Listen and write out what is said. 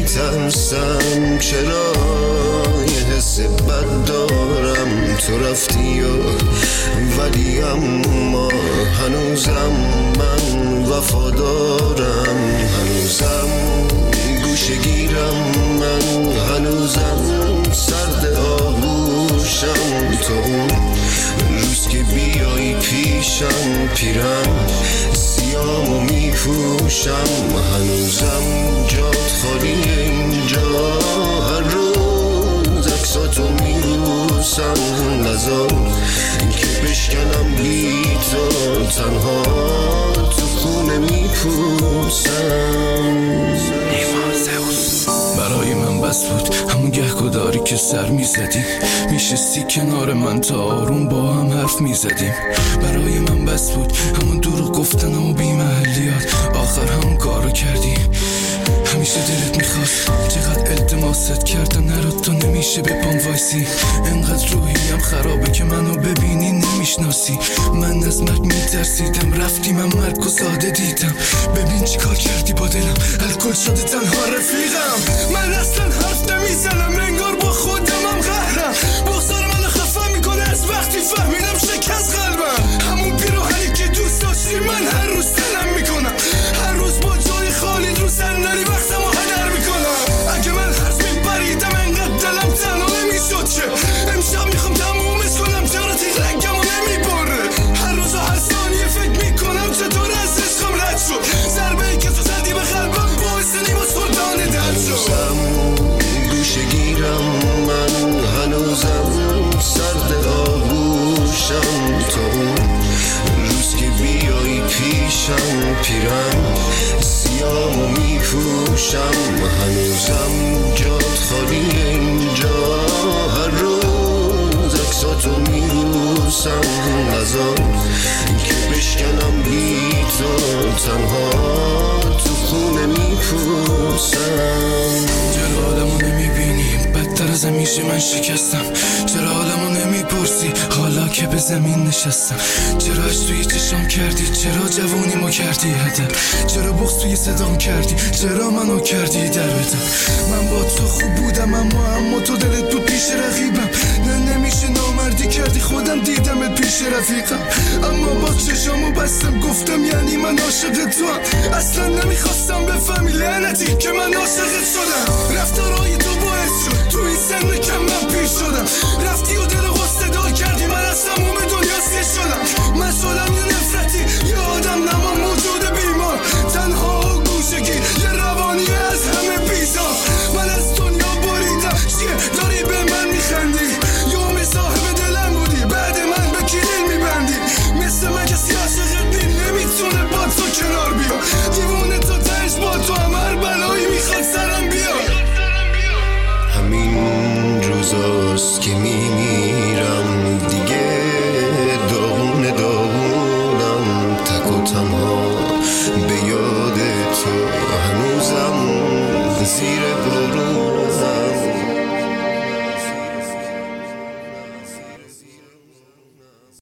میترسم، چرا یه حس بد دارم. تو رفتی ولی اما هنوزم من وفادارم، هنوزم گوشه گیرم، من هنوزم سرد آغوشم. تو اون روز که بیایی پیشم پیرم سیامو میپوشم، هنوزم جات خالیه اینجا، هر روز عکساتو میبوسم. نذار که بشکنم بی تو، تنها تو خونه میپوسم. برای من بس بود همون گهگداری که سر میزدیم، میشستی کنار من تا آروم با هم حرف میزدیم. برای من بس بود همون دروغ گفتن و بی‌محلیات، آخر همون کارو کردی. همیشه دلت میخواست، چقدر التماست کردم نرو تو نمیشه به پام وایسی. انقدر روحیم خرابه که منو ببینی نمیشناسی. من از مرگ میترسیدم، رفتی من مرگ و ساده دیدم. ببین چی کار کردی با دلم، الکل شده تنها رفیقم. من اصلا حرف نمیزنم، انگار با خودمم قهرم. بغضار منو خفه میکنه از وقتی فهمیدم شکست قلبم. همون پیراهنی که دوست داشتی من هر روز تنم میکنم، هر روز با جای خالی رو صندلی وقتمو هدر میکنم. اگه من حرف میبریدم انقدر دلم تنها نمیشد که امشب میخوام تمومش کنم، چرا تیغ رنگمو نمیبره. هر روز و هر ثانیه فکر میکنم چطور از عشقم رد شد. ضربه ای که تو زدی به قلبم باعث نیما سلطان درد شد. هنوزم گوشه گیرم، من هنوزم سرد آغوشم. تو اون روز که بیایی پیشم پیرم سیامو میپوشم، هنوزم جات خالیه اینجا، هر روز عکساتو میبوسم. نذار که بشکنم بی تو، تنها تو خونه میپوسم. چرا حالمو نمیبینی بدتر از همیشه من شکستم؟ چرا حالمو نمیپرسی حالا که به زمین نشستم؟ چرا اش توی چشام کردی، چرا جوونیمو کردی هدر؟ چرا بغض توی صدام کردی، چرا منو کردی در بدم؟ من با تو خوب بودم اما تو دلت بود پیش رقیبم. نه نمیشه نامردی کردی، خودم دیدمت پیش رفیقم. اما با چشامو بستم گفتم یعنی من عاشق تو هم. اصلا نمیخواستم بفهمی لعنتی که من عاشقت شدم. رفتارهای تو باعث شد تو این سن کم من پیر شدم. رفتی و دل غصه دار کردی، من از تموم دنیا سیر شدم. من شدم یه نفرتی، یه آدم نما موجود بیمار، تنها و گوشگیر، یه روانی از همه بیزار. من از دنیا بریدم، چیه داری به من میخندی؟ یوم صاحب دلم بودی، بعد من به کلیل میبندی. مثل من کسی عاشقت نی، نمیتونه با تو کنار بیا. دیوونه تو تنش با تو هم هر بلایی میخواد سرم بیا. همین روزاست که میمیرم دیگه، داغونم تک و تنها به یاد تو، هنوزم زیر